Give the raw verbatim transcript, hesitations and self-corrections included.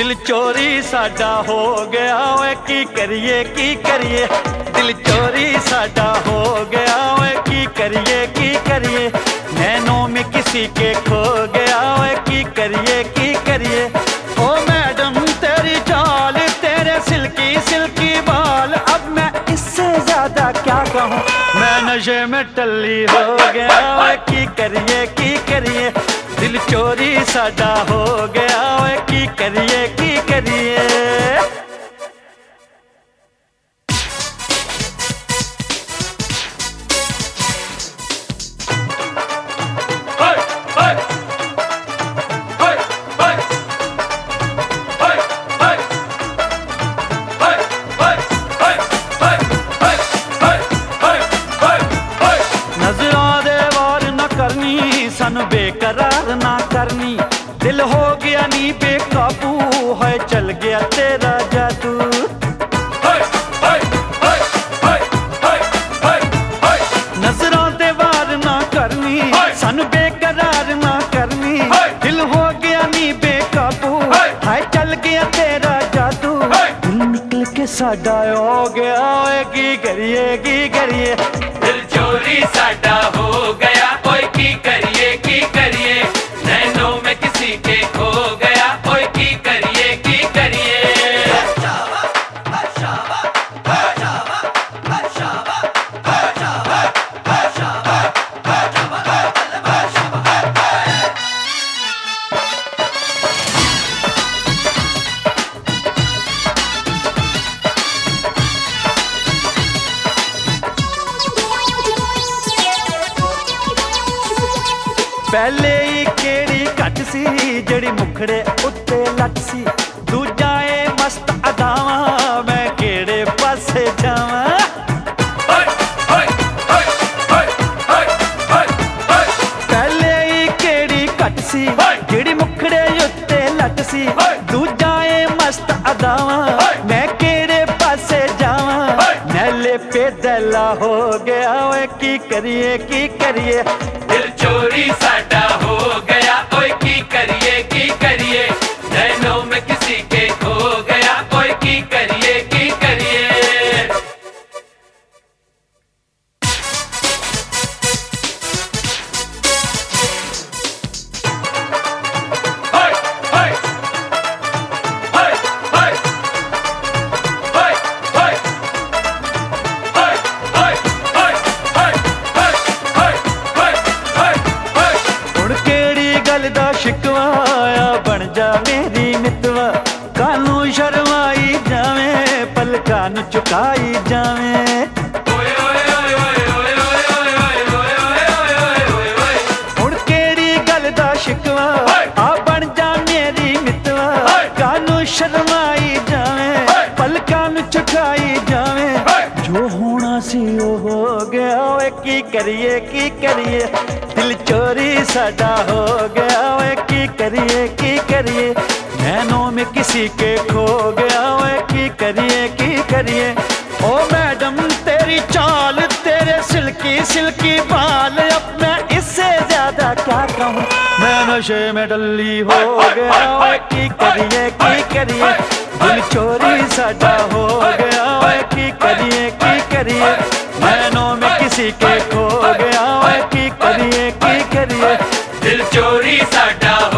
दिल चोरी साडा हो गया ओए की करिए की करिए। दिल चोरी साडा हो गया ओए की करिए की करिए। नैनों में किसी के खो गया ओए की करिए की करिए। ओ मैडम तेरी चाल तेरे सिल्की सिल्की बाल, अब मैं इससे ज्यादा क्या कहूँ, मैं नशे में टल्ली हो गया ओए की करिए की करिए। दिल चोरी साडा हो गया ओए की करिए की करिए। सानू बेकरार ना करनी, दिल हो गया नी बेकाबू, है चल गया तेरा जादू। नजरों दे वार ना करनी, सानू बेकरार ना करनी, दिल हो गया नी बेकाबू, है चल गया तेरा जादू। दिल निकल के साडा हो गया ओए की करिए की करिए। दिल चोरी साडा हो गया ओए की करिए की करिए। नैनों में किसी के खो गया ओए की करिए की करिए। पहले ही केड़ी घट सी जड़ी मुखड़े उत्ते लट सी, दूजा ए मस्त अदावा मैं केड़े पासे जावां। पहले ही केड़ी घट सी जड़ी मुखड़े उत्ते लट सी, दूजा ए मस्त अदावा मैं केड़े पासे जावां। नैले पे दला हो गया ओए की करिए की करिए। दिल चोरी साडा हो गया ओए की करिए की करिए। नैनों में किसी के खो गया ओए की करिए की करिए। शिकवाया बन जा मेरी मितवा, कानू शर्माई जावे पलकां नू चुकाई जावे। हुण केड़ी गल दा शिकवा आ बन जा मेरी मितवा, कानू शर्माई जावे पलकां नू चुकाई जावे। जो होना सी ओ हो गया ओए की करिए की करिए। दिल चोरी साडा हो गया ओए की करिए की करिए। नैनों में किसी के खो गया ओए की करिए की करिए। ओ मैडम तेरी चाल तेरे सिल्की सिल्की बाल, अब मैं इससे ज्यादा क्या कहूँ, मैं नशे में डल्ली हो गया ओए की करिए की करिए। दिल चोरी साडा हो गया ओए की करिए की करिए। नैनों में किसी के खो गया ओए की करिए की करिए। दिल चोरी साडा